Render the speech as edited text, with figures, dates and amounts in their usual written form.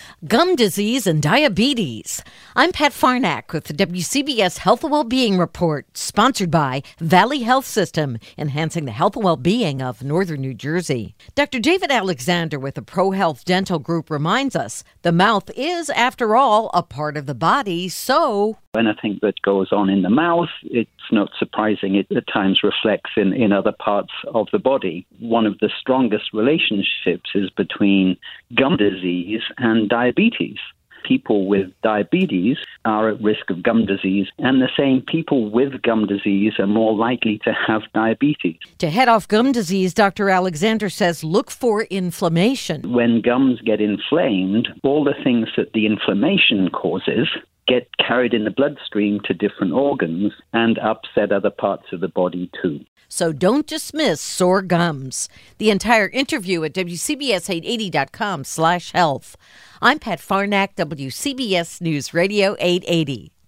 gum disease and diabetes. I'm Pat Farnack with the WCBS Health and Wellbeing Report, sponsored by Valley Health System, enhancing the health and well-being of northern New Jersey. Dr. David Alexander with the ProHealth Dental Group reminds us the mouth is, after all, a part of the body, so anything that goes on in the mouth, it's not surprising it at times reflects in other parts of the body. One of the strongest relationships is between gum disease and diabetes. People with diabetes are at risk of gum disease, and the same people with gum disease are more likely to have diabetes. To head off gum disease, Dr. Alexander says look for inflammation. When gums get inflamed, all the things that the inflammation causes get carried in the bloodstream to different organs and upset other parts of the body too. So don't dismiss sore gums. The entire interview at WCBS880.com/health. I'm Pat Farnack, WCBS News Radio 880.